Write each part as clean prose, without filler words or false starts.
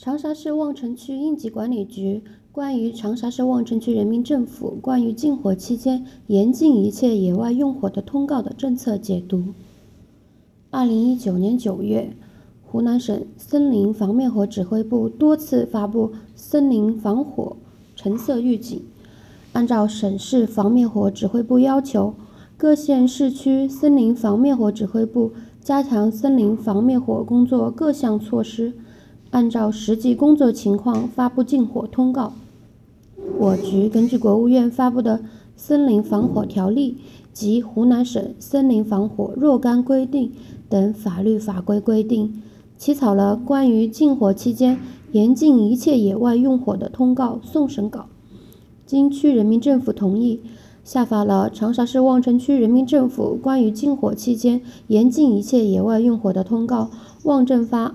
长沙市望城区应急管理局关于长沙市望城区人民政府关于禁火期间严禁一切野外用火的通告的政策解读。2019年9月，湖南省森林防灭火指挥部多次发布森林防火橙色预警，按照省市防灭火指挥部要求，各县市区森林防灭火指挥部加强森林防灭火工作各项措施，按照实际工作情况发布禁火通告。我局根据国务院发布的《森林防火条例》及湖南省森林防火若干规定等法律法规规定，起草了关于禁火期间严禁一切野外用火的通告送审稿，经区人民政府同意，下发了长沙市望城区人民政府关于禁火期间严禁一切野外用火的通告望政发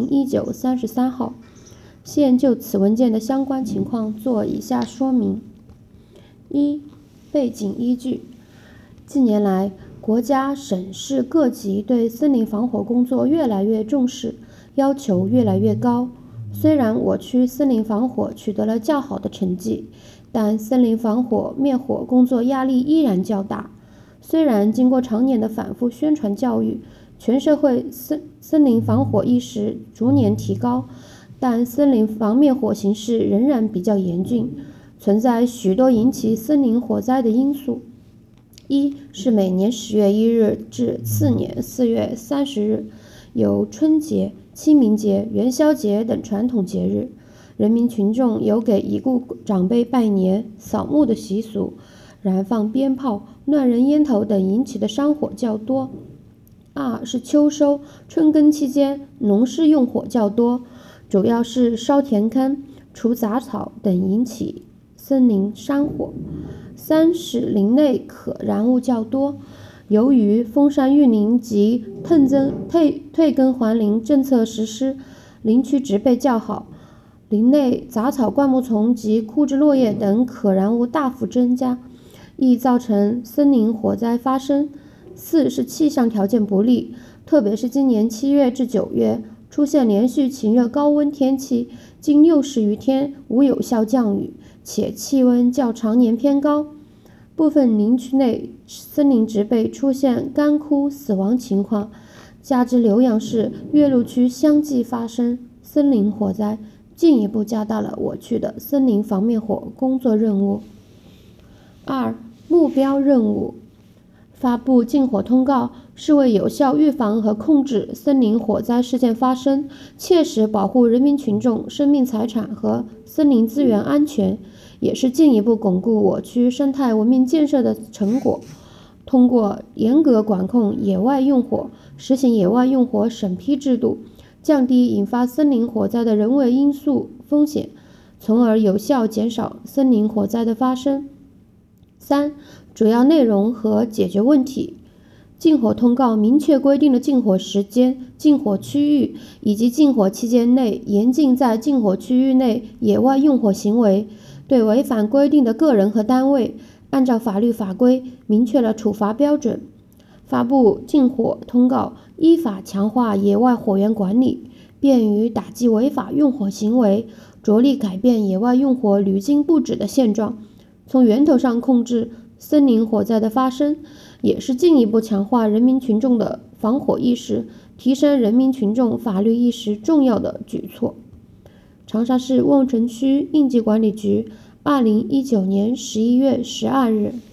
2019-33号。现就此文件的相关情况做以下说明。一、背景依据。近年来，国家、省市各级对森林防火工作越来越重视，要求越来越高。虽然我区森林防火取得了较好的成绩，但森林防火灭火工作压力依然较大。虽然经过常年的反复宣传教育，全社会森林防火意识逐年提高，但森林防灭火形势仍然比较严峻，存在许多引起森林火灾的因素。一是每年10月1日至次年4月30日有春节、清明节、元宵节等传统节日，人民群众有给已故长辈拜年、扫墓的习俗，燃放鞭炮、乱扔烟头等引起的山火较多。二是秋收、春耕期间农事用火较多，主要是烧田坑、除杂草等引起森林山火。三是林内可燃物较多，由于封山育林及退耕还林政策实施，林区植被较好，林内杂草、灌木丛及枯枝落叶等可燃物大幅增加，易造成森林火灾发生。四是气象条件不利，特别是今年7月至9月出现连续晴热高温天气，近60余天无有效降雨，且气温较常年偏高，部分林区内森林植被出现干枯死亡情况，加之浏阳市、岳麓区相继发生森林火灾，进一步加大了我区的森林防灭火工作任务。二、目标任务。发布禁火通告是为有效预防和控制森林火灾事件发生，切实保护人民群众生命财产和森林资源安全，也是进一步巩固我区生态文明建设的成果。通过严格管控野外用火，实行野外用火审批制度，降低引发森林火灾的人为因素风险，从而有效减少森林火灾的发生。三、主要内容和解决问题。禁火通告明确规定了禁火时间、禁火区域以及禁火期间内严禁在禁火区域内野外用火行为，对违反规定的个人和单位，按照法律法规明确了处罚标准。发布禁火通告，依法强化野外火源管理，便于打击违法用火行为，着力改变野外用火屡禁不止的现状，从源头上控制森林火灾的发生，也是进一步强化人民群众的防火意识，提升人民群众法律意识重要的举措。长沙市望城区应急管理局2019年11月12日。